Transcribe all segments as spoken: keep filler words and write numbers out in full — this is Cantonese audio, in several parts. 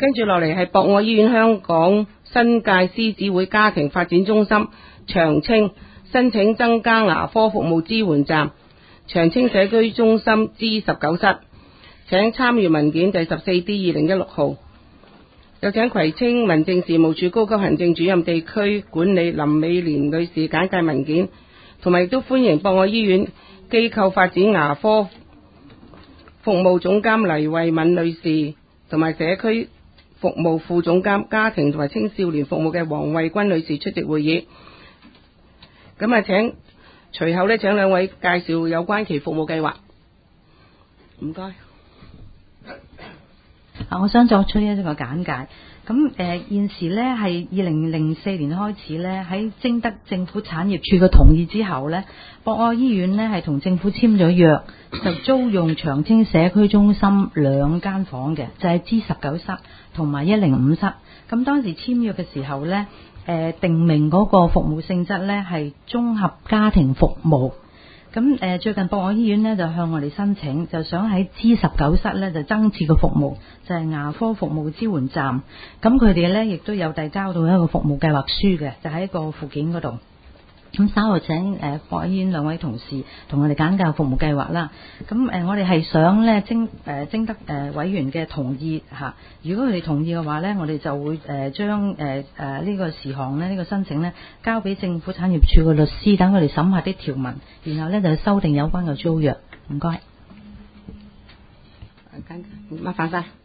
跟住落嚟係博愛醫院香港新界獅子會家庭發展中心長青申請增加牙科服務支援站，長青社區中心 G 十九室，請參閱文件第十四 D 二零一六號。有請葵青民政事務處高級行政主任地區管理林美蓮女士簡介文件，同埋亦都歡迎博愛醫院機構發展牙科服務總監黎慧敏女士，同埋社區服務副總監家庭同埋青少年服務嘅黃慧君女士出席會議。咁啊，請隨後呢，請兩位介紹有關其服務計劃。唔該。 啊，我想作出一個簡介。咁誒、呃、現時呢係二零零四年開始呢，喺徵得政府產業署嘅同意之後呢，博愛醫院呢係同政府簽咗約，就租用長青社區中心兩間房嘅，就係 G 十九室同埋一零五室。咁當時簽約嘅時候呢，誒、呃、定明嗰個服務性質呢係綜合家庭服務。咁誒最近博愛醫院呢就向我哋申請，就想喺 G 十九室呢就增設個服務，就係、是、牙科服務支援站。咁佢哋呢亦都有遞交到一個服務計劃書嘅，就喺個附件嗰度。咁稍後請誒博愛醫院兩位同事同我哋簡介服務計劃啦。咁誒我哋係想咧徵誒徵得誒委員嘅同意嚇。如果佢哋同意嘅話咧，我哋就會誒將誒誒呢個事項咧呢個申請咧交俾政府產業署嘅律師，等佢哋審下啲條文，然後咧就修訂有關嘅租約。唔該。 麻煩晒。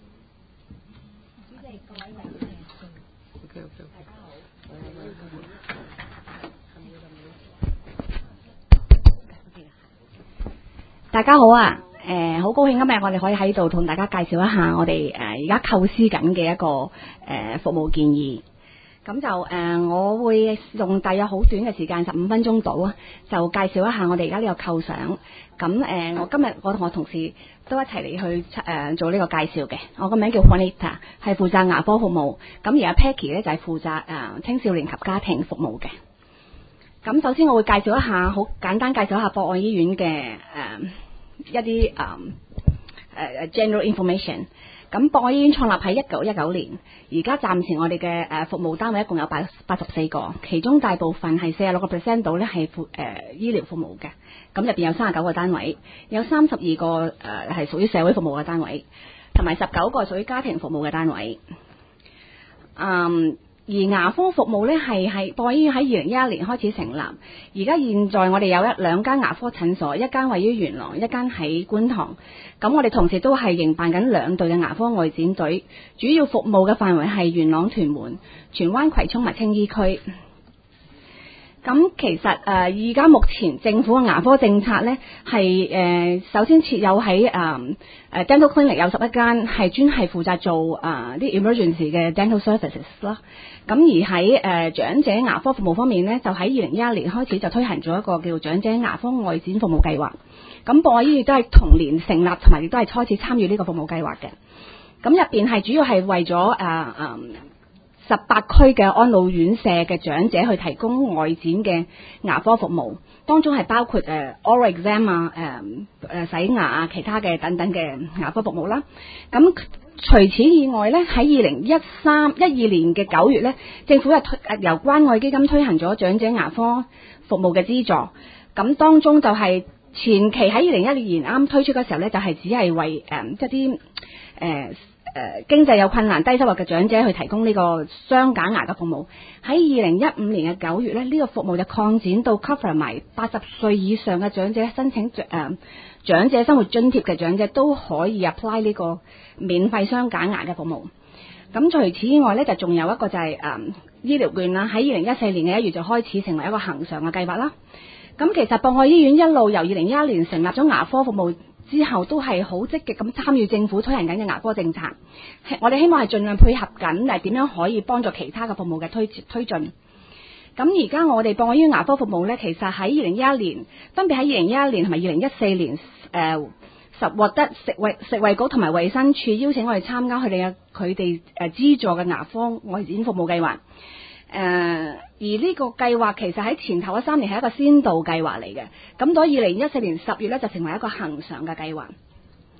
大家好啊，誒、呃，好高興今日我哋可以喺度同大家介紹一下我哋誒而家構思緊嘅一個誒、呃、服務建議。咁就誒、呃，我會用大約好短嘅時間，十五分鐘到啊，就介紹一下我哋而家呢個構想。咁誒、呃，我今日我同我同事都一齊嚟去誒、呃、做呢個介紹嘅。我個名叫 Juanita， 係負責牙科服務。咁而家 Peggy 咧就係、是、負責誒、呃、青少年及家庭服務嘅。咁首先我會介紹一下，好簡單介紹一下博愛醫院嘅誒、呃、一啲誒誒 general information。咁博愛醫院創立喺一九一九年，而家暫時我哋嘅誒服務單位一共有八八十四個，其中大部分係四十六個 percent 度咧係服誒醫療服務嘅。咁入邊有三十九個單位，有三十二個誒係屬於社會服務嘅單位，同埋十九個係屬於家庭服務嘅單位。嗯。而牙科服務咧係係博愛醫院喺二零一一年開始成立，而家現在我哋有一兩間牙科診所，一間位於元朗，一間喺觀塘。咁我哋同時都係營辦緊兩隊嘅牙科外展隊，主要服務嘅範圍係元朗、屯門、荃灣、葵涌、同埋青衣區。咁其實誒而家目前政府嘅牙科政策咧係誒首先設有喺誒誒 dental clinic 有十一間係專係負責做誒啲、呃、emergency 嘅 dental services 啦。咁而喺誒、呃、長者牙科服務方面咧，就喺二零一一年開始就推行咗一個叫長者牙科外展服務計劃。咁博愛醫院都係同年成立，同埋亦都係開始參與呢個服務計劃嘅。咁入邊係主要係為咗誒誒十八區嘅安老院舍嘅長者去提供外展嘅牙科服務，當中係包括誒、呃、oral exam 啊、誒誒洗牙啊、其他嘅等等嘅牙科服務啦。咁除此以外咧，喺二零一三一二年嘅九月咧，政府又推由關愛基金推行咗長者牙科服務嘅資助。咁當中就係前期喺二零一二年啱推出嘅時候咧，就係、是、只係為誒一啲誒誒經濟有困難、低收入嘅長者去提供呢個雙假牙嘅服務。喺二零一五年嘅九月咧，呢、這個服務就擴展到 cover 埋八十歲以上嘅長者申請誒、呃、長者生活津貼嘅長者都可以 apply 呢個免費雙假牙嘅服務。咁除此以外咧，就仲有一個就係、是、誒、呃、醫療券啦。喺二零一四年嘅一月就開始成為一個恆常嘅計劃啦。咁其實博愛醫院一路由二零一一年成立咗牙科服務之後，都係好積極咁參與政府推行緊嘅牙科政策。我哋希望係盡量配合緊，誒點樣可以幫助其他嘅服務嘅推推進。咁而家我哋博愛醫院牙科服務咧，其實喺二零一一年分別喺二零一一年同埋二零一四年誒實獲得食衛食衛局同埋衛生署邀請我哋參加佢哋嘅佢哋誒資助嘅牙科外展服務計劃。誒、呃，而呢個計劃其實喺前頭嗰三年係一個先導計劃嚟嘅，咁到二零一四年十月咧就成為一個恆常嘅計劃。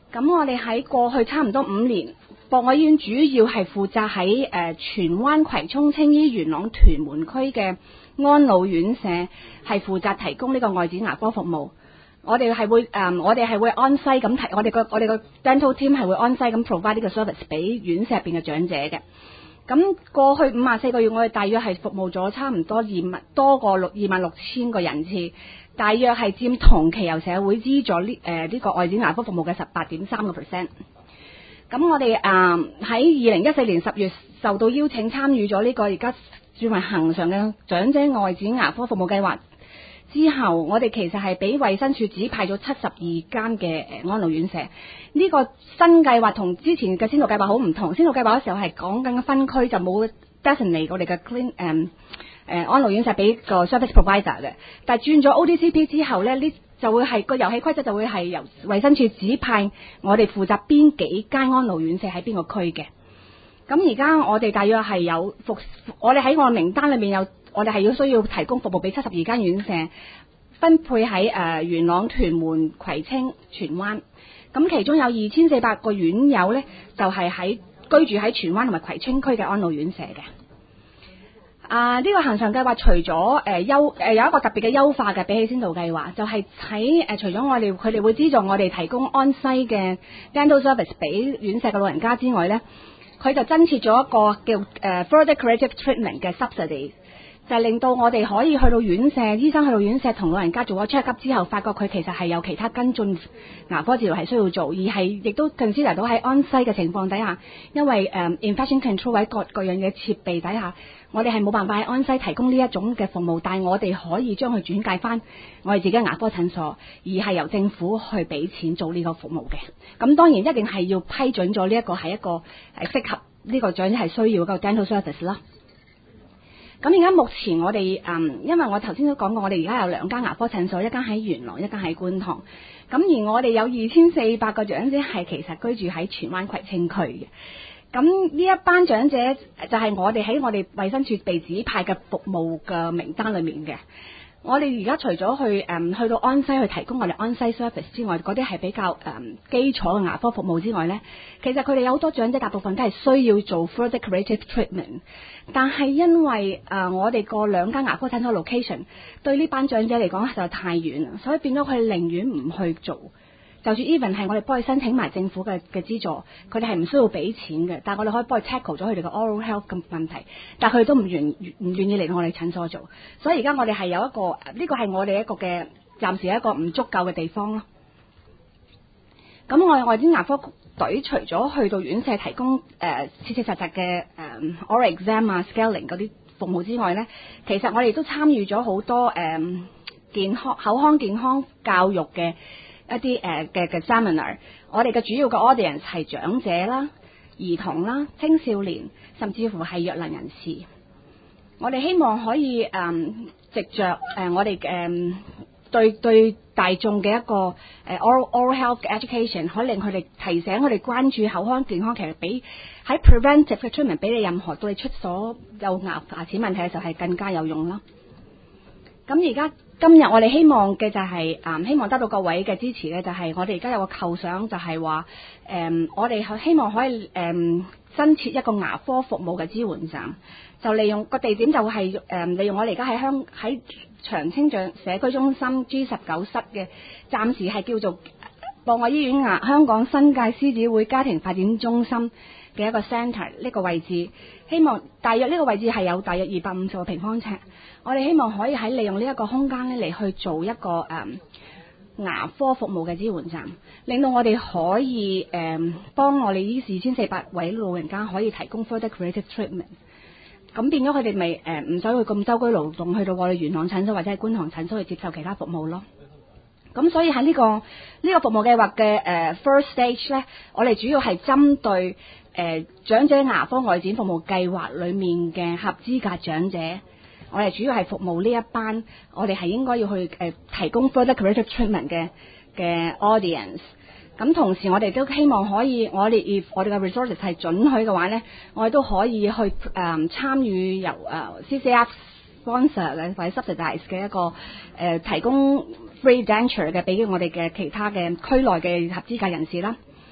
咁我哋喺過去差唔多五年，博愛醫院主要係負責喺誒荃灣、葵涌、青衣、元朗、屯門區嘅安老院舍，係負責提供呢個外展牙科服務。我哋係會誒、呃，我哋係會安西咁提，我哋個我哋個 dental team 係會安西咁 provide 呢個 service 俾院舍入邊嘅長者嘅。咁過去五十四個月，我哋大約係服務咗差唔多二萬多過六二萬六千個人次，大約係佔同期由社會資助呢誒呢個外展牙科服務嘅十八點三個 percent。咁我哋誒喺二零一四年十月受到邀請參與咗呢個而家轉為恆常嘅長者外展牙科服務計劃之後，我哋其實係俾衛生署指派咗七十二間嘅誒安老院舍。呢、這個新計劃同之前嘅先導計劃好唔同。先導計劃嘅時候係講緊分區，就冇 designate 我哋嘅 clean 誒、um, 誒、呃、安老院舍俾個 service provider 嘅。但係轉咗 O D C P 之後咧，呢就會係個遊戲規則就會係由衛生署指派我哋負責邊幾間安老院舍喺邊個區嘅。咁而家我哋大約係有服，我哋喺我名單裏面有，我哋係要需要提供服務俾七十二間院舍，分配喺誒、呃、元朗、屯門、葵青、荃灣。咁其中有二千四百個院友呢，就係、是、喺居住喺荃灣同埋葵青區嘅安老院舍嘅。啊！呢、這個恆常計劃除咗誒優誒有一個特別嘅優化嘅，比起先導計劃，就係喺誒除咗我哋佢哋會資助我哋提供安西嘅 dental service 俾院舍嘅老人家之外呢，佢就增設咗一個叫誒、uh, further corrective treatment 嘅 subsidy， 就係令到我哋可以去到院舍，醫生去到院舍同老人家做咗 check up 之後，發覺佢其實係有其他跟進牙科治療係需要做，而係亦都 consider 到喺安西嘅情況底下，因為誒、um, infection control 位各各樣嘅設備底下。我哋係冇辦法喺安西提供呢一種嘅服務，但係我哋可以將佢轉介翻我哋自己嘅牙科診所，而係由政府去俾錢做呢個服務嘅。咁當然一定係要批准咗呢一個係一個係適合呢個長者係需要嘅 dental service 啦。咁而家目前我哋嗯，因為我頭先都講過，我哋而家有兩間牙科診所，一間喺元朗，一間喺觀塘。咁而我哋有二千四百個長者係其實居住喺荃灣葵青區嘅。咁呢一班長者就係我哋喺我哋衛生署被指派嘅服務嘅名單裏面嘅。我哋而家除咗去誒、嗯、去到安西去提供我哋安西 service 之外，嗰啲係比較誒、嗯、基礎嘅牙科服務之外呢，其實佢哋有好多長者大部分都係需要做 further corrective treatment， 但係因為誒、呃、我哋個兩間牙科診所 location 對呢班長者嚟講實在太遠，所以變咗佢寧願唔去做。就算 even 係我哋幫佢申請埋政府嘅嘅資助，佢哋係唔需要俾錢嘅，但係我哋可以幫佢 tackle 咗佢哋嘅 oral health 嘅問題，但係佢哋都唔願唔願意嚟到我哋診所做，所以而家我哋係有一個呢、這個係我哋一個嘅暫時一個唔足夠嘅地方咯。咁我哋外展牙科隊除咗去到院舍提供誒、呃、切切實實嘅誒、呃、oral exam 啊 scaling 嗰啲服務之外咧，其實我哋都參與咗好多誒、呃、健康口腔健康教育嘅。一啲誒嘅嘅 seminar， 我哋嘅主要嘅 audience 係長者啦、兒童啦、青少年，甚至乎係弱能人士。我哋希望可以誒、嗯、藉着誒、呃、我哋嘅、嗯、對對大眾嘅一個誒、呃、oral oral health education， 可以令佢哋提醒佢哋關注口腔健康，其實比喺 preventive 嘅 treatment 比你任何對你出所有牙牙齒問題嘅時候係更加有用啦。咁而家。今日我哋希望嘅就係、是、誒、嗯，希望得到各位嘅支持咧，就係我哋而家有個構想，就係話誒，我哋希望可以誒、嗯、新設一個牙科服務嘅支援站，就利用個地點就係、是、誒、嗯，利用我哋而家喺香喺長青長社區中心 G 十九室嘅，暫時係叫做博愛醫院牙香港新界獅子會家庭發展中心嘅一個 centre 呢個位置，希望大約呢個位置係有大約二百五十個平方尺。我哋希望可以喺利用呢一個空間咧嚟去做一個誒、嗯、牙科服務嘅支援站，令到我哋可以誒、嗯、幫我哋呢二千四百位老人家可以提供 further corrective treatment。咁變咗佢哋咪誒唔使去咁舟車勞頓去到我哋元朗診所或者係觀塘診所去接受其他服務咯。咁所以喺呢、這個呢、這個服務計劃嘅誒、uh, first stage 咧，我哋主要係針對誒、呃、長者牙科外展服務計劃裡面嘅合資格長者。我哋主要係服務呢一班，我哋係應該要去誒、呃、提供 further corrective treatment 嘅嘅 audience。咁同時我哋都希望可以，我哋 if 我哋嘅 resources 係准許嘅話咧，我哋都可以去誒、呃、參與由誒、呃、C C F sponsor 嘅或者 subsidize 嘅一個誒、呃、提供 free denture 嘅俾我哋嘅其他嘅區內嘅合資格人士啦。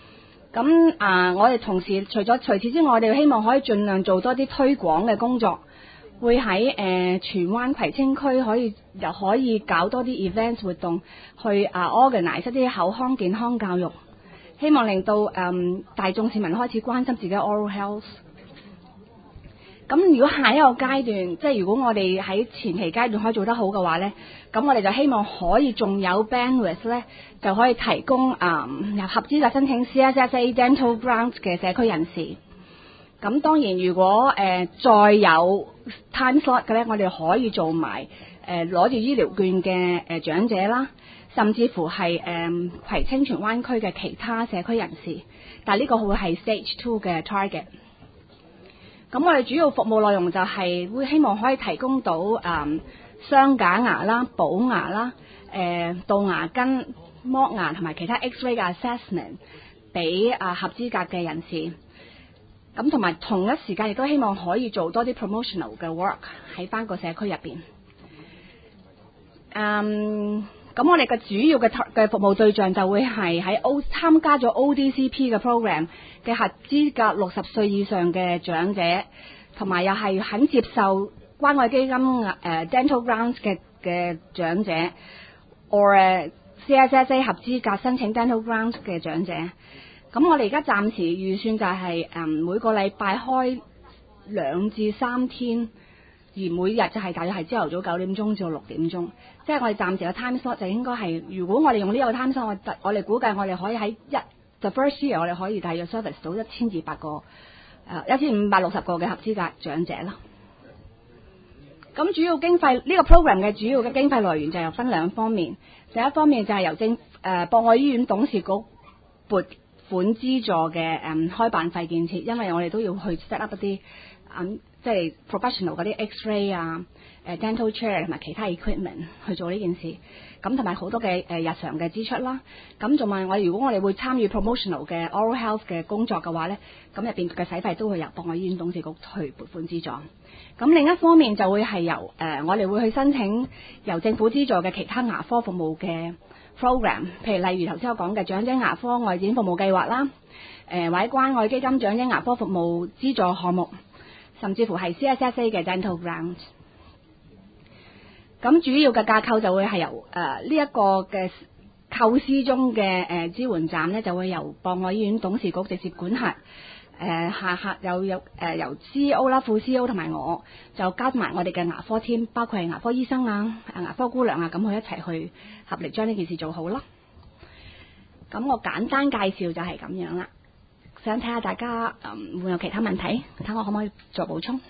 咁啊，我哋同時除咗除此之外，我哋希望可以盡量做多啲推廣嘅工作，會喺誒荃灣葵青區可以又可以搞多啲 events 活動，去啊 organize 一啲口腔健康教育，希望令到誒、嗯、大眾市民開始關心自己 oral health。咁如果下一個階段，即係如果我哋喺前期階段可以做得好嘅話呢，咁我哋就希望可以仲有 bandwidth 咧，就可以提供啊、嗯、合資格申請 C S S A Dental Grant 嘅社區人士。咁當然，如果誒、呃、再有 time slot 嘅呢，我哋可以做埋誒攞住醫療券嘅誒、呃、長者啦，甚至乎係誒、呃、葵青荃灣區嘅其他社區人士。但係呢個會係 stage two 嘅 target。咁我哋主要服務內容就係會希望可以提供到誒鑲假牙啦、補牙啦、誒杜牙根、剝牙同埋其他 X-ray 嘅 assessment 俾啊合資格嘅人士。咁同埋同一時間亦都希望可以做多啲 promotional 嘅 work 喺翻個社區入邊。嗯，咁我哋嘅主要嘅嘅服務對象就會係喺 O 參加咗 O D C P 嘅 program 嘅合資格六十歲以上嘅長者，同埋又係肯接受關愛基金誒、uh, dental grants 嘅嘅長者 or C S S A 合資格申請 dental grants 嘅長者。咁我哋而家暫時預算就係、是、誒、嗯、每個禮拜開兩至三天，而每日就係大約係朝頭早九點鐘至到六點鐘。即係我哋暫時嘅 time slot 就應該係，如果我哋用呢個 time slot，我我哋估計我哋可以喺一 the first year 我哋可以大約 service 到一千二百個誒一千五百六十個嘅合資格長者啦。咁主要經費呢、這個 program 嘅主要嘅經費來源就係分兩方面，第一方面就係由政誒博愛醫院董事局撥款資助嘅誒、嗯、開辦費建設，因為我哋都要去 set up 一啲嗯即係 professional 嗰啲 X-ray 啊、誒 dental chair 同埋其他 equipment 去做呢件事，咁同埋好多嘅誒、呃、日常嘅支出啦。咁仲埋我如果我哋會參與 promotional 嘅 oral health 嘅工作嘅話咧，咁入邊嘅使費都會由博愛醫院董事局去撥款資助。咁另一方面就會係由誒、呃、我哋會去申請由政府資助嘅其他牙科服務嘅 program， 譬如例如頭先我講嘅長者牙科外展服務計劃啦，誒、呃、或者關愛基金長者牙科服務資助項目，甚至乎係 C S S A 嘅 dental grant。咁主要嘅架構就會係由誒呢一個嘅構思中嘅誒、呃、支援站咧，就會由博愛醫院董事局直接管轄。誒、呃、下下有有誒、呃、由 C E O 啦、副 C E O 同埋我就加埋我哋嘅牙科 team， 包括係牙科醫生啊、牙科姑娘啊，咁去一齊去合力將呢件事做好咯。咁我簡單介紹就係咁樣啦。想睇下大家誒、嗯、會有其他問題，睇我可唔可以做補充？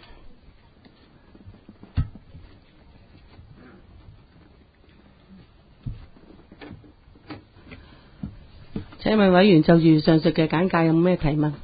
請問委員就住上述嘅簡介有冇咩提問？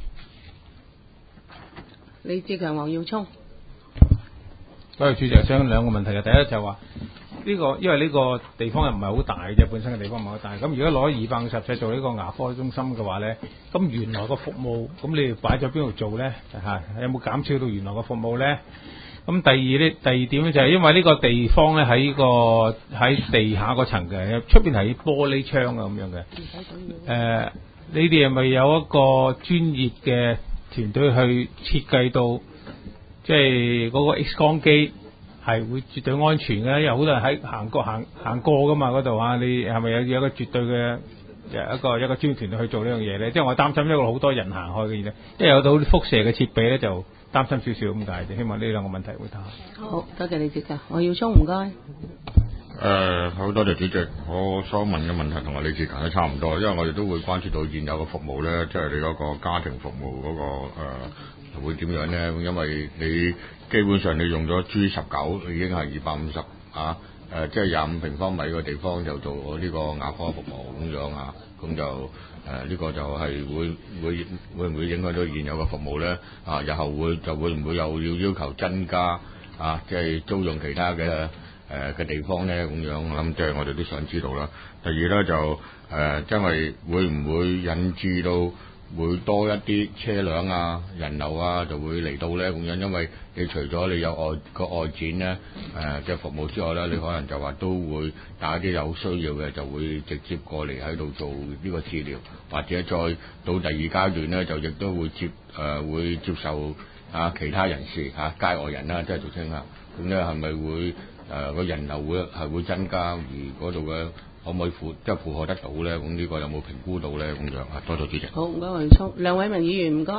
李志強、黃耀聰。 多謝主席，想兩個問題嘅，第一就係話呢個，因為呢個地方又唔係好大嘅，本身嘅地方唔係好大。咁如果攞二百五十尺做呢個牙科中心嘅話咧，咁原來個服務，咁你哋擺咗邊度做咧？嚇，有冇減少到原來個服務咧？咁第二咧，第二點咧就係因為呢個地方咧喺個喺地下嗰層嘅，出邊係玻璃窗啊咁樣嘅。誒、呃，你哋係咪有一個專業嘅團隊去設計到，即係嗰個 X 光機係會絕對安全嘅？因為好多人喺行過行行過噶嘛嗰度啊，你係咪有有一個絕對嘅一個一個專業團隊去做呢樣嘢咧？即係我擔心一個好多人行開嘅嘢，因為有到輻射嘅設備咧就擔心少少咁解啫。希望呢兩個問題會答。 好多謝你接㗎，黃耀聰唔該。 誒，好多謝主席。我所問嘅問題同埋李志強都差唔多，因為我哋都會關注到現有嘅服務咧，即係你嗰個家庭服務嗰、嗰個誒、呃、會點樣咧？因為你基本上你用咗 G 十九已經係二百五十啊，誒、呃、即係廿五平方米嘅地方就做呢個牙科服務咁樣啊，咁就誒呢、呃這個就係會會會唔會影響到現有嘅服務咧？啊，日後會就會唔會又要要求增加啊？即係租用其他嘅誒嘅地方咧，咁樣我諗即係我哋都想知道啦。第二咧就誒，因、呃、為會唔會引致到會多一啲車輛啊、人流啊，就會嚟到咧咁樣。因為你除咗你有外個外展咧誒嘅服務之外咧，你可能就話都會打啲有需要嘅就會直接過嚟喺度做呢個治療，或者再到第二階段咧，就亦都會接誒、呃、會接受啊其他人士嚇、啊、街外人啦，即係俗稱啊。咁咧係咪會誒個、呃、人流會係會增加，而嗰度嘅可唔可以負即係負荷得到咧？咁呢個有冇評估到咧？咁樣啊，多謝主席。 好，唔該黃聰，梁偉文議員唔該。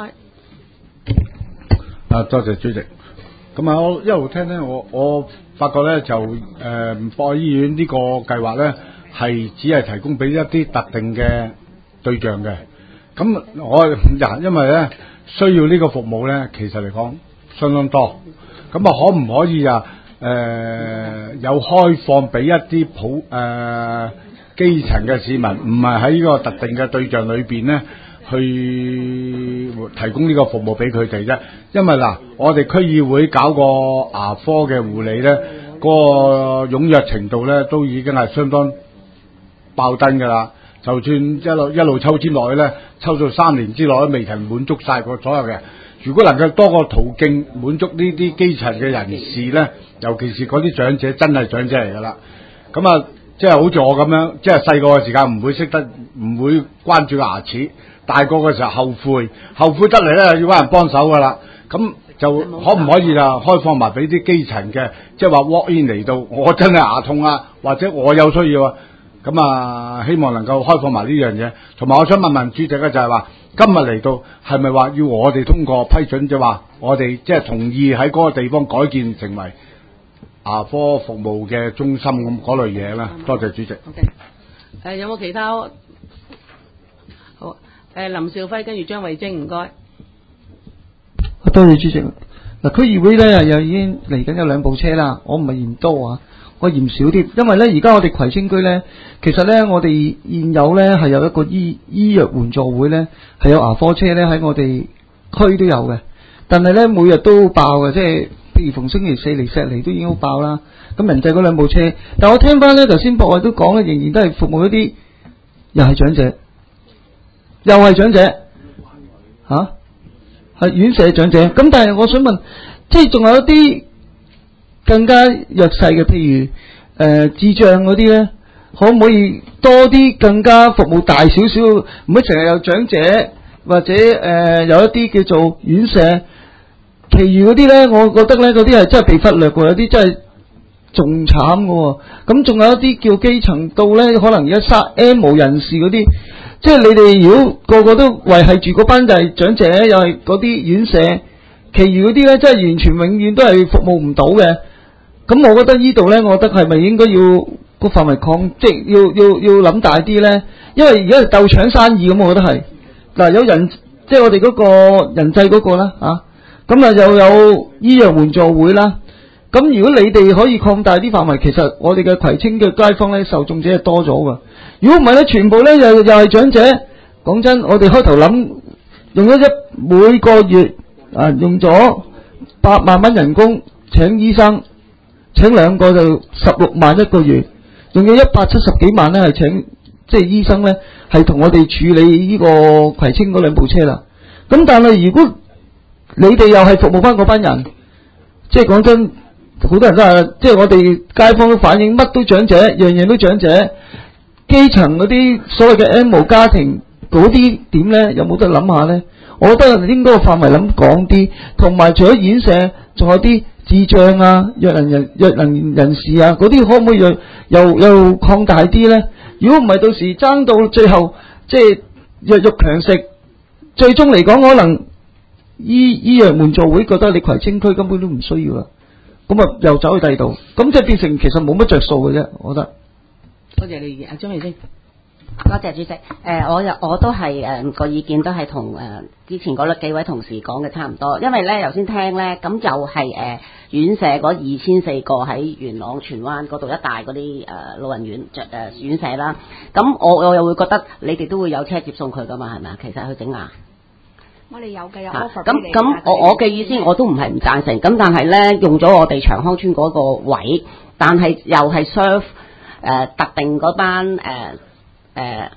啊，多謝主席。咁啊，我一路聽咧，我我發覺咧就誒博愛醫院呢個計劃咧係只係提供俾一啲特定嘅對象嘅。咁我人因為咧需要呢個服務咧，其實嚟講相當多。咁啊，可唔可以啊？誒、呃、有開放俾一啲普誒、呃、基層嘅市民，唔係喺呢個特定嘅對象裏邊咧，去提供呢個服務俾佢哋啫。因為嗱，我哋區議會搞個牙科嘅護理咧，嗰、那個踴躍程度咧，都已經係相當爆燈㗎啦。就算一路一路抽籤落去咧，抽到三年之內都未曾滿足晒個所有嘅。如果能夠多個途徑滿足呢啲基層嘅人士咧，尤其是嗰啲長者，真係長者嚟㗎啦。咁啊，即係好似我咁樣，即係細個嘅時間唔會識得，唔會關注牙齒，大個嘅時候後悔，後悔得嚟咧要揾人幫手㗎啦。咁就可唔可以啊？開放埋俾啲基層嘅，即係話 walk in 嚟到，我真係牙痛啊，或者我有需要啊。咁啊，希望能夠開放埋呢樣嘢。同埋我想問問主席咧，就係話今日嚟到係咪話要我哋通過批准，就話我哋即係同意喺嗰個地方改建成為牙科服務嘅中心咁嗰類嘢咧？多謝主席。 OK，誒有冇其他？好，誒林兆輝跟住張慧晶，唔該。 多謝主席。嗱，區議會咧又已經嚟緊有兩部車啦，我唔係嫌多啊。我嫌少啲，因為咧而家我哋葵青區咧，其實咧我哋現有咧係有一個醫醫藥援助會咧，係有牙科車咧喺我哋區都有嘅，但係咧每日都爆嘅，即係譬如逢星期四嚟石梨都已經好爆啦。咁人際嗰兩部車，但我聽翻咧頭先博愛都講咧，仍然都係服務一啲又係長者，又係長者嚇，係、啊、院舍長者。咁但係我想問，即係仲有一啲更加弱勢嘅，譬如誒、呃、智障嗰啲咧，可唔可以多啲更加服務大少少？唔好成日有長者或者誒、呃、有一啲叫做院舍，其餘嗰啲咧，我覺得咧嗰啲係真係被忽略嘅，有啲真係仲慘嘅。咁仲有一啲叫基層到咧，可能而家殺 M 人士嗰啲，即係你哋如果個個都維係住嗰班就係長者，又係嗰啲院舍，其餘嗰啲咧真係完全永遠都係服務唔到嘅。咁我覺得呢度咧，我覺得係咪應該要個範圍擴，即係要要要諗大啲咧？因為而家係鬥搶生意咁，我覺得係嗱，有人即係我哋嗰個人際嗰個啦嚇，咁啊又有醫藥援助會啦。咁如果你哋可以擴大啲範圍，其實我哋嘅葵青嘅街坊咧受眾者係多咗㗎。如果唔係咧，全部咧又又係長者。講真，我哋開頭諗用咗一每個月啊用咗八萬蚊人工請醫生。請兩個就十六萬一個月，仲有一百七十幾萬咧係請即係醫生咧，係同我哋處理呢個葵青嗰兩部車啦。咁但係如果你哋又係服務翻嗰班人，即係講真，好多人都係即係我哋街坊都反映乜都長者，樣樣都長者，基層嗰啲所謂嘅 M 家庭嗰啲點咧，有冇得諗下咧？我覺得應該個範圍諗廣啲，同埋除咗院舍，仲有啲智障啊、弱能人、弱能人士啊，嗰啲可唔可以又又又擴大啲咧？如果唔係，到時爭到最後，即係弱肉強食，最終嚟講，可能醫醫藥援助會覺得你葵青區根本都唔需要啦，咁啊又走去第二度，咁即係變成其實冇乜着數嘅啫，我覺得。 多謝你意見，阿張慧晶。 多謝主席。誒、呃，我又我都係誒個意見都係同誒之前嗰幾位同事講嘅差唔多，因為咧頭先聽咧，咁就係誒院舍嗰二千四個喺元朗荃灣嗰度一帶嗰啲誒老人院誒、呃、院舍啦。咁我我又會覺得你哋都會有車接送佢噶嘛，係咪啊？其實去整牙， 我哋有嘅有 offer 咁咁，我我嘅意思我都唔係唔贊成，咁但係咧用咗我哋長康村嗰個位，但係又係 serve 誒特定嗰班誒。誒、呃，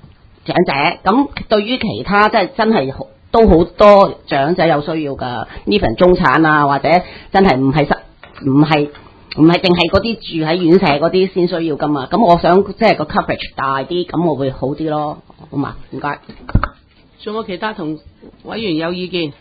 長者。咁對於其他即係真係都好多長者有需要㗎 ，even 中產啊，或者真係唔係實唔係唔係淨係嗰啲住喺院舍嗰啲先需要㗎嘛。咁我想即係個 coverage 大啲，咁我會好啲咯，好嘛？唔該。 仲有冇其他同委員有意見？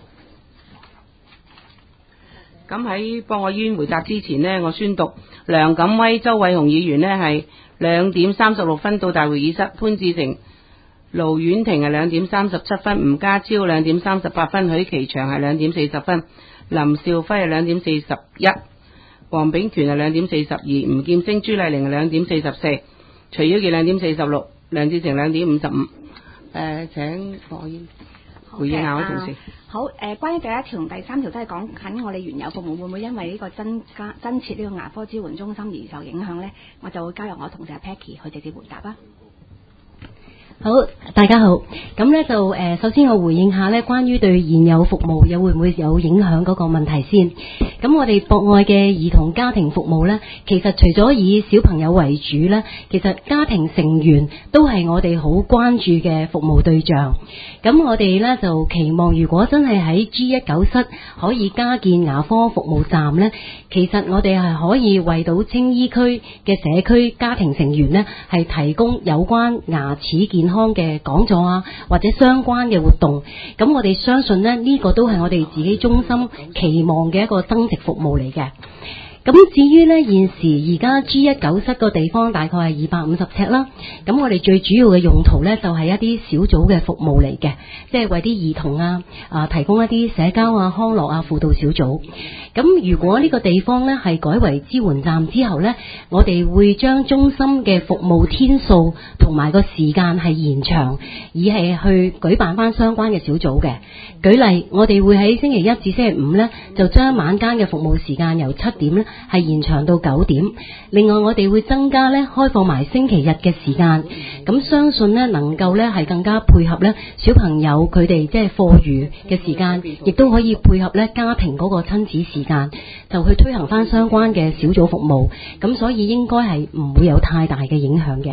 咁喺博愛醫院回答之前呢，我宣讀梁錦威、周偉雄議員呢係兩點三十六分到大會議室，潘志成、盧婉婷係兩點三十七分，吳家超兩點三十八分，許其祥係兩點四十分，林兆輝係兩點四十一，黃炳權係兩點四十二，吳劍星、朱麗玲係兩點四十四，徐小杰兩點四十六，梁志成兩點五十五。誒，請博愛醫院回應下我同事。 好，誒、呃，關於第一條同第三條都係講緊我哋原有服務會唔會因為呢個增加增設呢個牙科支援中心而受影響呢？我就會交由我同事阿 Peggy 去直接回答啦。 好，大家好。咁咧就誒、呃，首先我回應下咧，關於對現有服務有會唔會有影響嗰個問題先。咁我哋博愛嘅兒童家庭服務咧，其實除咗以小朋友為主咧，其實家庭成員都係我哋好關注嘅服務對象。咁我哋咧就期望，如果真係喺 G 一九室可以加建牙科服務站咧，其實我哋係可以為到青衣區嘅社區家庭成員咧，係提供有關牙齒健康嘅講座啊，或者相關嘅活動。咁我哋相信咧，呢個都係我哋自己中心期望嘅一個增值服務嚟嘅。咁至於呢，現時而家 G 一九室個地方大概係二百五十尺啦。咁我哋最主要嘅用途呢，就係一啲小組嘅服務嚟嘅，即係為啲兒童啊啊提供一啲社交啊康樂啊輔導小組。咁如果呢個地方呢係改為支援站之後呢，我哋會將中心嘅服務天數同埋個時間係延長，而係去舉辦翻相關嘅小組嘅。舉例，我哋會喺星期一至星期五呢，就將晚間嘅服務時間由七點呢係延長到九點。另外我哋會增加呢開放埋星期日嘅時間，咁相信呢能夠呢係更加配合呢小朋友佢哋即係課餘嘅時間，亦都可以配合呢家庭嗰個親子時間，就去推行翻相關嘅小組服務。咁所以應該係唔會有太大嘅影響嘅。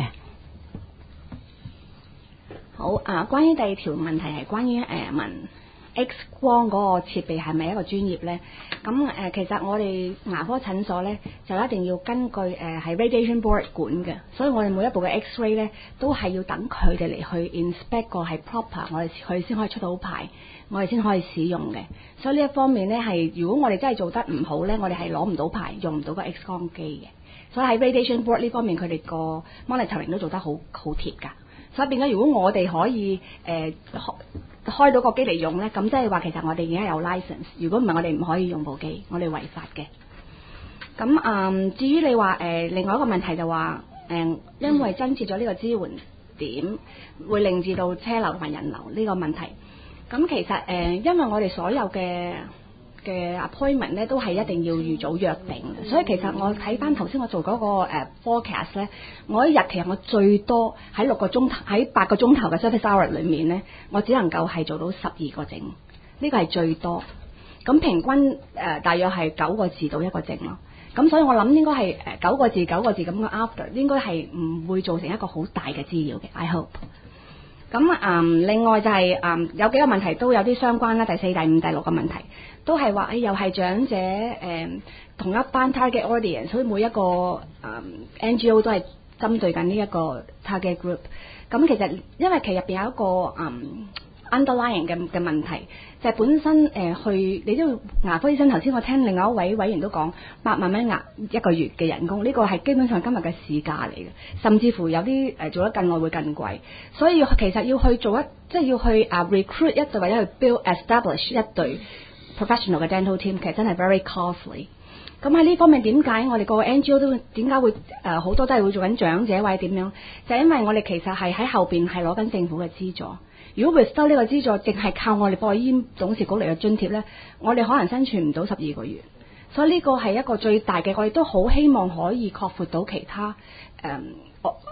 好啊，關於第二條問題係關於誒問 X 光嗰個設備係咪一個專業呢？咁誒、呃，其實我哋牙科診所呢，就一定要根據誒係、呃、Radiation Board 管嘅，所以我哋每一部嘅 X-ray 呢，都係要等佢哋嚟去 inspect 個係 proper， 我哋佢先可以出到牌，我哋先可以使用嘅。所以呢一方面呢，係如果我哋真係做得唔好呢，我哋係攞唔到牌，用唔到個 X 光機嘅。所以喺 Radiation Board 呢方面，佢哋個 monitoring 都做得好好貼㗎。所以變咗，如果我哋可以誒、呃、開到個機嚟用咧，咁即係話其實我哋而家有 license。如果唔係，我哋唔可以用部機，我哋違法嘅。咁啊、呃，至於你話誒、呃、另外一個問題就話誒、呃，因為增設咗呢個支援點，會令至到車流同埋人流呢個問題。咁其實誒、呃，因為我哋所有嘅嘅 appointment 咧都係一定要預早約定，所以其實我睇翻頭先我做嗰、那個、uh, forecast 咧，我一日其實我最多喺六個鐘頭喺八個鐘頭嘅 service hour 裏面咧，我只能夠係做到十二個症，呢、這個係最多。咁平均誒、uh, 大約係九個字到一個症咯。咁所以我諗應該係誒九個字九個字咁嘅 after 應該係唔會造成一個好大嘅滋擾嘅。I hope。咁啊、嗯，另外就係、是、啊、嗯，有幾個問題都有啲相關啦。第四、第五、第六個問題都係話，誒、哎、又係長者誒、嗯、同一班 target audience，所以每一個啊、嗯、N G O 都係針對緊呢一個 target group。咁其實因為其入邊有一個嗯 underlying 嘅嘅問題，就係、是、本身誒、呃、去你都要牙科醫生頭先我聽另外一位委員都講八萬蚊牙一個月嘅人工，呢、這個係基本上今日嘅市價嚟嘅，甚至乎有啲誒、呃、做得更耐會更貴，所以其實要去做一即係要去啊 recruit 一隊或者去 build establish 一隊 professional 嘅 dental team， 其實真係 very costly。咁喺呢方面點解我哋個 N G O 都點解會誒好、呃、多都係會做緊長者或者點樣？就係、因為我哋其實係喺後邊係攞緊政府嘅資助。如果 withdraw 呢個資助，淨係靠我哋博愛醫院董事局嚟嘅津貼呢，我哋可能生存唔到十二個月。所以呢個係一個最大嘅，我哋都好希望可以擴闊到其他誒、呃、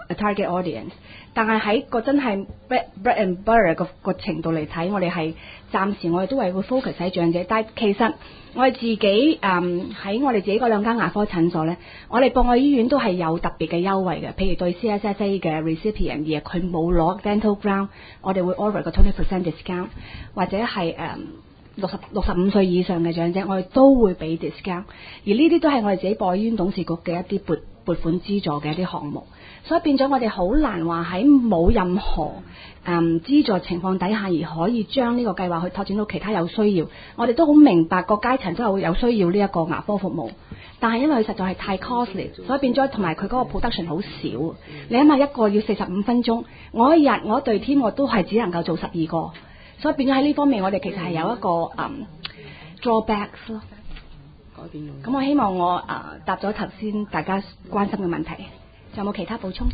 target audience。但係喺個真係 bread bread and butter 個個程度嚟睇，我哋係暫時我哋都係會 focus 喺長者。但係其實我哋自己誒喺我哋自己嗰兩間牙科診所咧，我哋博愛醫院都係有特別嘅優惠嘅。譬如對 C S S A 嘅 recipient 而佢冇攞 dental ground，我哋會 offer 個 twenty percent discount， 或者係誒六十六十五歲以上嘅長者，我哋都會俾 discount。而呢啲都係我哋自己博愛醫院董事局嘅一啲撥撥款資助嘅一啲項目。所以變咗我哋好難話喺冇任何誒、嗯、資助情況底下而可以將呢個計劃去拓展到其他有需要。我哋都好明白個階層都係會有需要呢一個牙科服務，但係因為佢實在係太 costly， 所以變咗同埋佢嗰個 production 好少。你諗下一個要四十五分鐘，我一日我一隊 team 我都係只能夠做十二個，所以變咗喺呢方面我哋其實係有一個誒、um, drawbacks 咯。咁我希望我誒、呃、答咗頭先大家關心嘅問題。有冇其他補充？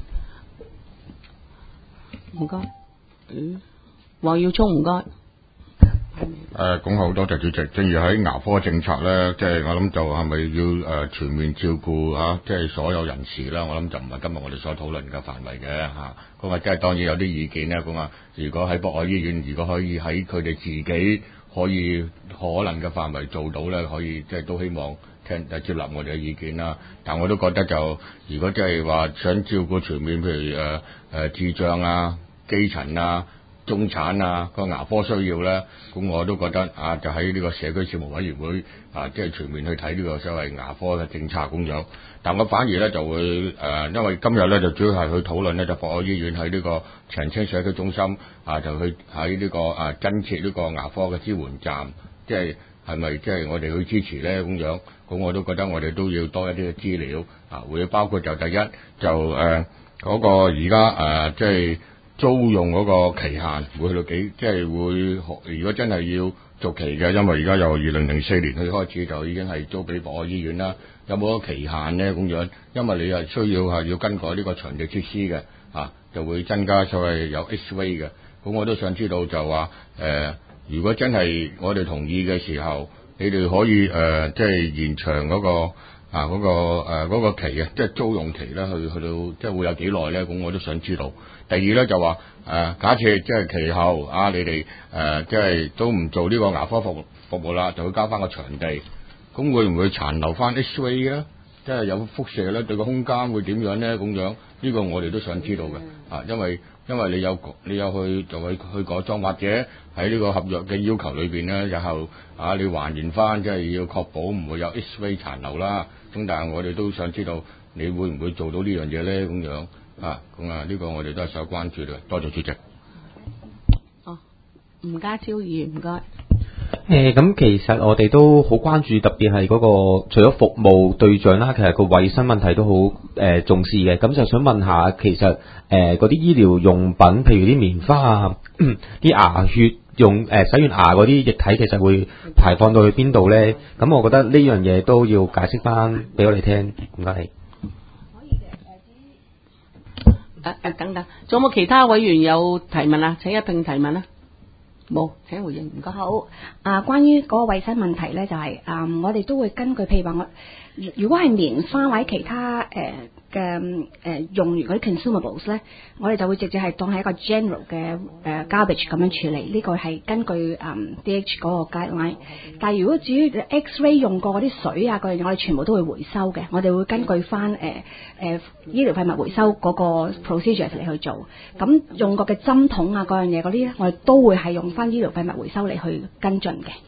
唔該。嗯，黃耀聰唔該。 誒，講好多謝主席。正如喺牙科政策咧，即係我諗就係咪要誒全面照顧啊，即係所有人士啦。我諗就唔係今日我哋所討論嘅範圍嘅嚇。咁啊，即係當然有啲意見咧。咁啊，如果喺博愛醫院，如果可以喺佢哋自己可以可能嘅範圍做到咧，可以即係都希望聽接納我哋嘅意見啦。但我都覺得就如果即係話想照顧全面，譬如誒誒、呃、智障啊、基層啊、中產啊個牙科需要咧，咁我都覺得啊，就喺呢個社區事務委員會啊，即係全面去睇呢個所謂牙科嘅政策咁樣。但我反而咧就會誒、呃，因為今日咧就主要係去討論咧，就博愛醫院喺呢個長青社區中心啊，就去喺呢、這個啊增設呢個牙科嘅支援站，即係係咪即係我哋去支持咧咁樣？咁我都覺得我哋都要多一啲嘅資料啊，會包括就第一就誒嗰、呃那個而家誒即係租用嗰個期限會去到幾，即係會如果真係要續期嘅，因為而家由二零零四年去開始就已經係租俾博愛醫院啦，有冇個期限咧咁樣？因為你係需要係要更改呢個場地設施嘅啊，就會增加所謂有 X-ray 嘅。咁我都想知道就話誒、呃，如果真係我哋同意嘅時候，你哋可以誒、呃，即係延長嗰、那個啊嗰、那個誒嗰、呃那個期啊，即係租用期咧，去去到即係會有幾耐咧？咁我都想知道。第二咧就話誒、呃，假設即係其後啊，你哋誒、呃、即係都唔做呢個牙科服務服務啦，就會交翻個場地，咁會唔會殘留翻 X-ray 嘅？即係有輻射咧，對個空間會點樣咧？咁樣呢、這個我哋都想知道嘅啊，因為因為你有你有去就去去改裝，或者喺呢個合約嘅要求裏邊咧，日後啊你還原翻，即係要確保唔會有 X-ray 殘留啦。咁但係我哋都想知道你會唔會做到呢樣嘢咧？咁樣啊，咁啊呢個我哋都係想關注嘅。多謝主席。 哦，吳家超議員唔該。 誒咁、呃、其實我哋都好關注，特別係嗰、那個除咗服務對象啦，其實個衞生問題都好誒、呃、重視嘅。咁就想問下，其實誒嗰啲醫療用品，譬如啲棉花啊、啲牙血用誒、呃、洗完牙嗰啲液體，其實會排放到去邊度咧？咁我覺得呢樣嘢都要解釋翻俾我哋聽。唔該你。可以嘅。誒誒，等等，仲有冇其他委員有提問啊？請一併提問啦。冇，請回應。唔該。 好，啊，關於嗰個衞生問題咧，就係、是、啊、嗯，我哋都會根據譬如話我，如果係棉花或者其他誒嘅誒用完嗰啲 consumables 咧，我哋就會直接係當係一個 general 嘅誒、呃、garbage 咁樣處理。呢、這個係根據嗯 D H 嗰個 guideline。但係如果至於 X-ray 用過嗰啲水啊嗰樣嘢，我哋全部都會回收嘅。我哋會根據翻誒誒醫療廢物回收嗰個 procedures 嚟去做。咁用過嘅針筒啊嗰樣嘢嗰啲咧，我哋都會係用翻醫療廢物回收嚟去跟進嘅。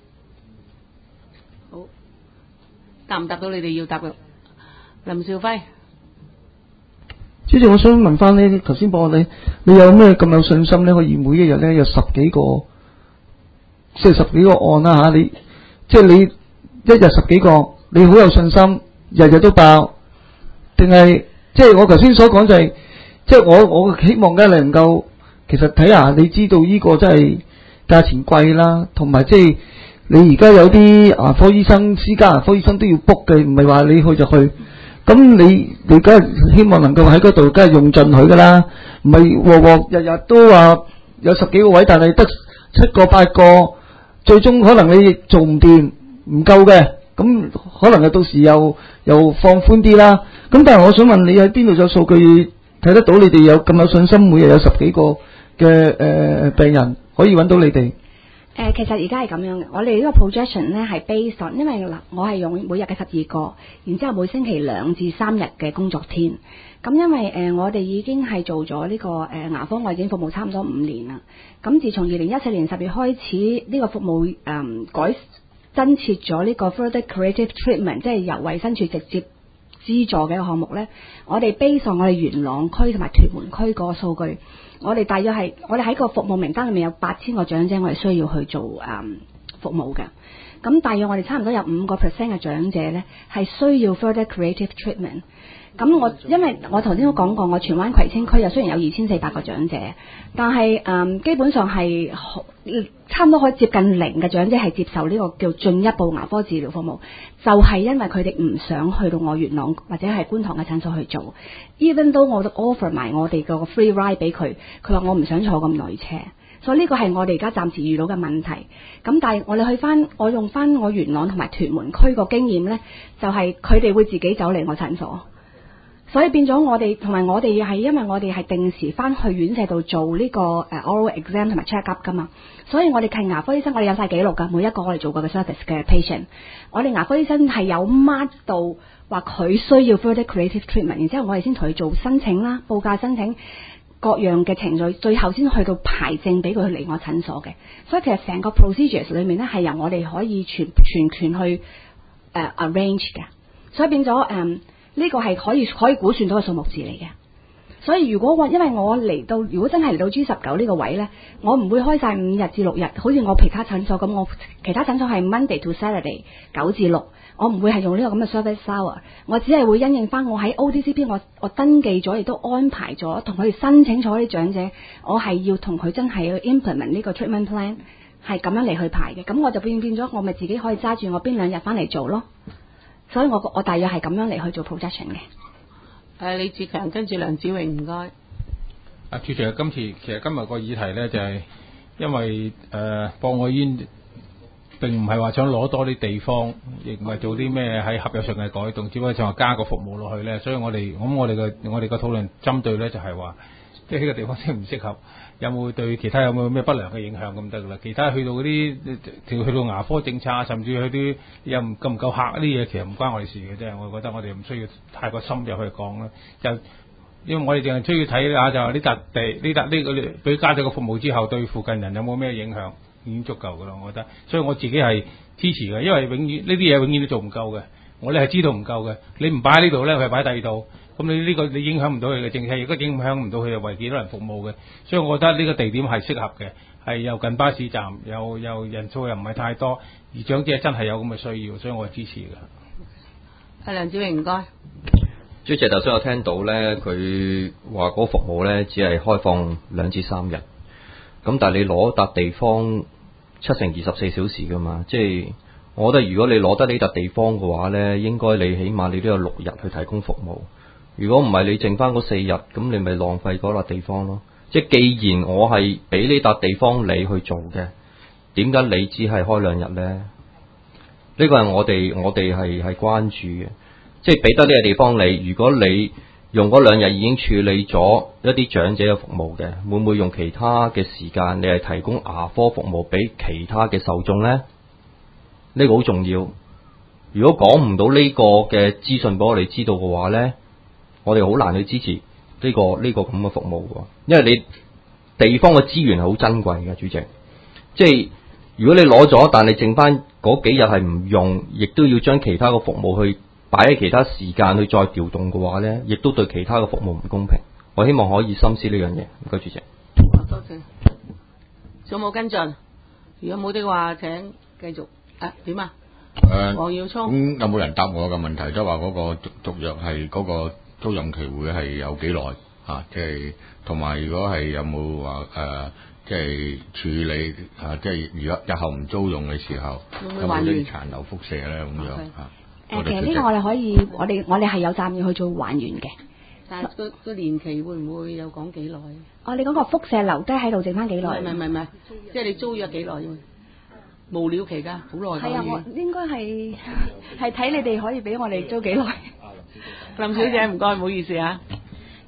好，答唔答到你哋要答嘅？林兆輝。 主席，我想問翻呢，頭先播你，你有咩咁有信心咧？可以每一日咧有十幾個，即係十幾個案啦嚇，你即係你一日十幾個，你好有信心，日日都爆，定係即係我頭先所講就係、是，即係我我希望咧能夠，其實睇下你知道呢個真係價錢貴啦，同埋即係你而家有啲牙科醫生、私家牙科醫生都要 book 嘅，唔係話你去就去。咁你你梗係希望能夠喺嗰度，梗係用盡佢噶啦，唔係鑊鑊日日都話有十幾個位，但係得七個八個，最終可能你做唔掂，唔夠嘅，咁可能又到時又又放寬啲啦。咁但係我想問你喺邊度有數據睇得到你哋有咁有信心，每日有十幾個嘅誒、呃、病人可以揾到你哋？ 誒、呃，其實而家係咁樣嘅，我哋呢個 projection 咧係 based on，因為嗱，我係用每日嘅十二個，然之後每星期兩至三日嘅工作天。咁因為誒、呃，我哋已經係做咗呢、這個誒、呃、牙科外展服務差唔多五年啦。咁自從二零一四年十月開始，呢、這個服務誒、呃、改增設咗呢個 further curative treatment，即係由衛生署直接資助嘅一個項目咧。我哋 based on我哋元朗區同埋屯門區個數據。我哋大約係，我哋喺個服務名單裏面有八千個長者，我哋需要去做誒、嗯、服務嘅。咁大約我哋差唔多有五個 percent 嘅長者咧，係需要 further curative treatment。咁我因為我頭先都講過，我荃灣葵青區又雖然有二千四百個長者，但係誒、嗯、基本上係差唔多可以接近零嘅長者係接受呢個叫進一步牙科治療服務，就係、是、因為佢哋唔想去到我元朗或者係觀塘嘅診所去做。Even though 我都 offer 埋我哋個 free ride 俾佢，佢話我唔想坐咁耐車，所以呢個係我哋而家暫時遇到嘅問題。咁但係我哋去翻，我用翻我元朗同埋屯門區個經驗呢，就係佢哋會自己走嚟我診所。所以變咗我哋同埋我哋係因為我哋係定時翻去院舍度做呢個誒 oral exam 同埋 check up 噶嘛，所以我哋係牙科醫生，我哋有晒記錄噶，每一個我哋做過嘅 service 嘅 patient， 我哋牙科醫生係有 mark 到話佢需要 further curative treatment， 然之後我哋先同佢做申請啦，報價申請各樣嘅程序，最後先去到排證俾佢去嚟我診所嘅。所以其實成個 procedures 裏面咧係由我哋可以全全權去誒、uh, arrange 嘅，所以變咗誒。Um, 呢個係可以可以估算到嘅數目字嚟嘅，所以如果我因為我嚟到，如果真係嚟到 G 十九呢個位呢，我唔會開晒五日至六日，好似我其他診所咁，我其他診所係 Monday to Saturday 九至六，我唔會係用呢個咁嘅 service hour， 我只係會因應翻我喺 O D C P 我我登記咗，亦都安排咗同佢哋申請咗啲長者，我係要同佢真係要 implement 呢個 treatment plan， 係咁樣嚟去排嘅，咁我就變變咗，我咪自己可以揸住我邊兩日翻嚟做咯。所以我我大約係咁樣嚟去做 projection 嘅。 誒，李志強跟住梁子穎，唔該。 啊，主席，今次其實今日個議題咧就係、是、因為誒博愛醫院並唔係話想攞多啲地方，亦唔係做啲咩喺合約上嘅改動，只不過就係加個服務落去咧。所以我哋咁我哋嘅我哋嘅討論針對咧就係話，即係呢個地方適唔適合，有冇對其他有冇咩不良嘅影響咁得噶啦。其他去到嗰啲去到牙科政策，甚至去啲又唔夠唔夠客啲嘢，其實唔關我哋事嘅啫。我覺得我哋唔需要太過深入去講啦。就因為我哋淨係需要睇下就係呢笪地呢笪呢個俾加咗個服務之後，對附近人有冇咩影響，已經足夠噶啦。我覺得，所以我自己係支持嘅，因為永遠呢啲嘢永遠都做唔夠嘅。我哋係知道唔夠嘅，你唔擺喺呢度咧，佢係擺第二度。咁你呢個你影響唔到佢嘅政策，亦都影響唔到佢為幾多人服務嘅，所以我覺得呢個地點係適合嘅，係又近巴士站，又又人數又唔係太多，而長者真係有咁嘅需要，所以我係支持嘅。 阿梁子穎，唔該。 主席，頭先我聽到咧，佢話嗰個服務咧只係開放兩至三日，咁但係你攞笪地方七乘二十四小時噶嘛，即係我覺得如果你攞得呢笪地方嘅話咧，應該你起碼你都有六日去提供服務。如果唔係你剩翻嗰四日，咁你咪浪費嗰笪地方咯。即係既然我係俾呢笪地方你去做嘅，點解你只係開兩日呢？呢個係我哋我哋係係關注嘅。即係俾得呢個地方你，如果你用嗰兩日已經處理咗一啲長者嘅服務嘅，會唔會用其他嘅時間你係提供牙科服務俾其他嘅受眾呢？呢個好重要。如果講唔到呢個嘅資訊俾我哋知道嘅話呢，我哋好難去支持呢個呢個咁嘅服務嘅，因為你地方嘅資源係好珍貴嘅，主席。即係如果你攞咗，但係剩翻嗰幾日係唔用，亦都要將其他嘅服務去擺喺其他時間去再調動嘅話呢，亦都對其他嘅服務唔公平。我希望可以深思呢樣嘢。唔該，主席。 多謝。仲有冇跟進？如果冇的話，請繼續。啊，點啊？ 誒， 黃耀聰。 咁有冇人答我嘅問題？即係話嗰個續續約係嗰個租賃期會係有幾耐啊？即係同埋如果係有冇話誒，即係處理啊？即係如果日後唔租用嘅時候，有冇啲殘留輻射咧咁樣啊？ 誒，其實呢個我哋可以，我哋我哋係有責任去做還原嘅。 但係個個年期會唔會有講幾耐？ 哦，你講個輻射留低喺度剩翻幾耐？ 唔係唔係唔係，即係你租約幾耐？無了期㗎，好耐㗎。 係啊，我應該係係睇你哋可以俾我哋租幾耐。 林小姐唔該，唔好意思啊。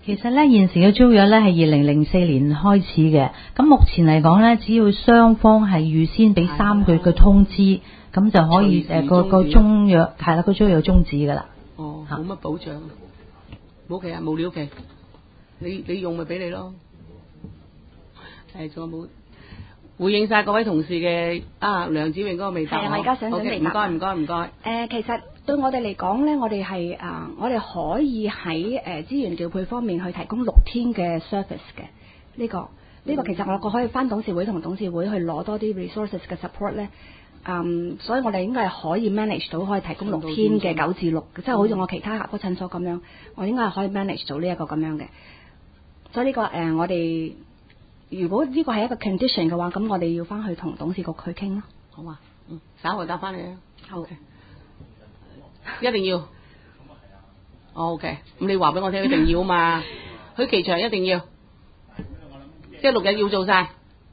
其實咧，現時嘅租約咧係二零零四年開始嘅，咁目前嚟講咧，只要雙方係預先俾三個月嘅通知，咁就可以誒個個租約係啦，個租約終止噶啦。 哦，冇乜保障，冇期啊，無了期，你你用咪俾你咯。誒，仲有冇回應晒各位同事嘅啊？梁子穎嗰個未答係啊，我而家想準備唔該唔該唔該。 誒，其實對我哋嚟講咧，我哋係啊，我哋可以喺誒資源調配方面去提供六天嘅 service 嘅呢個呢個，其實我個可以翻董事會同董事會去攞多啲 resources 嘅 support 咧。嗯，所以我哋應該係可以 manage 到可以提供六天嘅九至六，即係好似我其他牙科診所咁樣，我應該係可以 manage 到呢一個咁樣嘅。所以呢、這個誒、呃，我哋如果呢個係一個 condition 嘅話，咁我哋要翻去同董事局去傾咯，好嘛？嗯，稍後答翻你啊。好嘅，一定要。哦 OK，咁你話俾我聽，一定要嘛？許其祥一定要，即係六日要做晒。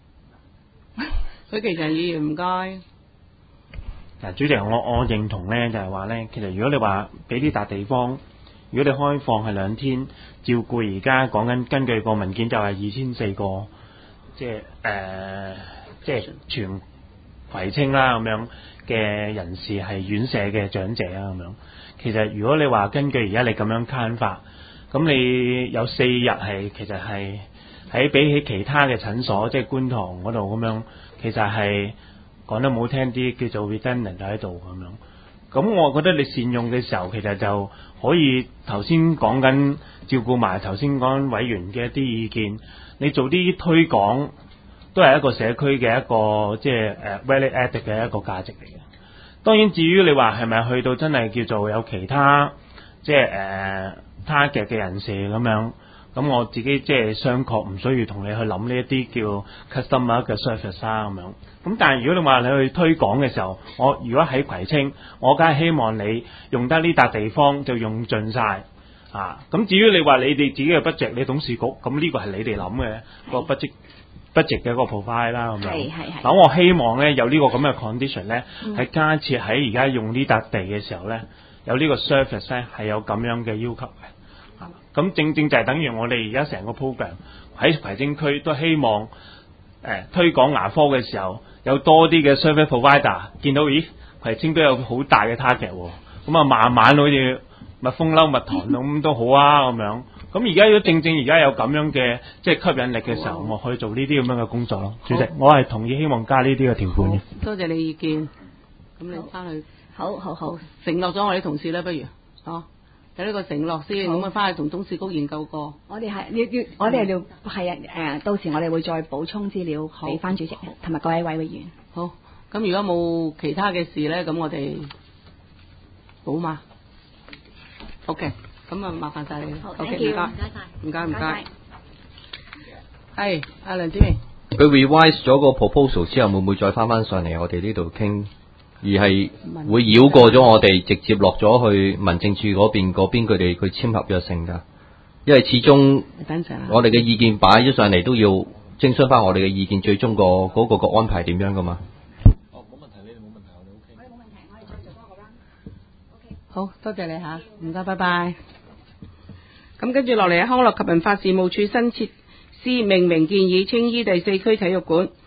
許其祥議員唔該。 嗱，主席，我我認同咧，就係話咧，其實如果你話俾呢笪地方，如果你開放係兩天照顧，而家講緊根據個文件就係二千四個，即係誒、呃，即係全葵青啦咁樣嘅人士係院舍嘅長者啊咁樣。其實如果你話根據而家你咁樣慳法，咁你有四日係其實係喺比起其他嘅診所，即係觀塘嗰度咁樣，其實係。講得唔好聽啲，叫做 redundant 喺度咁樣。咁我覺得你善用嘅時候，其實就可以頭先講緊照顧埋頭先講委員嘅一啲意見，你做啲推廣都係一個社區嘅一個即係誒 value added 嘅一個價值嚟嘅。當然至於你話係咪去到真係叫做有其他即係誒 target 嘅人士咁樣，咁我自己即係商榷，唔需要同你去諗呢一啲叫 customer 嘅 service 啦咁樣。咁但係如果你話你去推廣嘅時候，我如果喺葵青，我梗係希望你用得呢笪地方就用盡晒啊！咁至於你話你哋自己嘅 budget，你董事局咁呢個係你哋諗嘅個 budget budget 嘅一個 profile 啦咁樣。係係係。咁我希望咧有呢個咁嘅 condition 咧，喺加設喺而家用呢笪地嘅時候咧，有呢個 service 咧係有咁樣嘅要求嘅。咁正正就係等於我哋而家成個 program 喺葵青區都希望誒、呃、推廣牙科嘅時候。有多啲嘅 service provider 見到，咦，葵青都有好大嘅 target 喎，咁啊慢慢好似蜜蜂嬲蜜糖咁都好啊咁樣。咁而家如果正正而家有咁樣嘅即係吸引力嘅時候，我可以做呢啲咁樣嘅工作咯。主席，我係同意希望加呢啲嘅條款嘅。 多謝你意見，咁你翻去好好好承諾咗我哋同事咧，不如哦。有呢個承諾先，咁啊翻去同董事局研究過。 我哋係要要，我哋要係啊誒，到時我哋會再補充資料俾翻主席同埋各位委員。 好，咁如果冇其他嘅事咧，咁我哋好嘛 ？OK，咁啊麻煩晒你。 好 ，OK， 唔該， 唔該唔該。係，阿梁子明。 佢 revise 咗個 proposal 之後，會唔會再翻翻上嚟我哋呢度傾？而係會繞過咗我哋，直接落咗去民政處嗰邊嗰邊，佢哋佢簽合約性㗎。因為始終我哋嘅意見擺咗上嚟，都要徵詢翻我哋嘅意見，最終個嗰個個安排點樣㗎嘛？ 哦，冇問題，你哋冇問題，我哋 OK。 我哋冇問題，我哋再做多個啦。OK。 好多謝你嚇，唔該，拜拜。咁跟住落嚟，康樂及文化事務處新設施命名建議，青衣第四區體育館。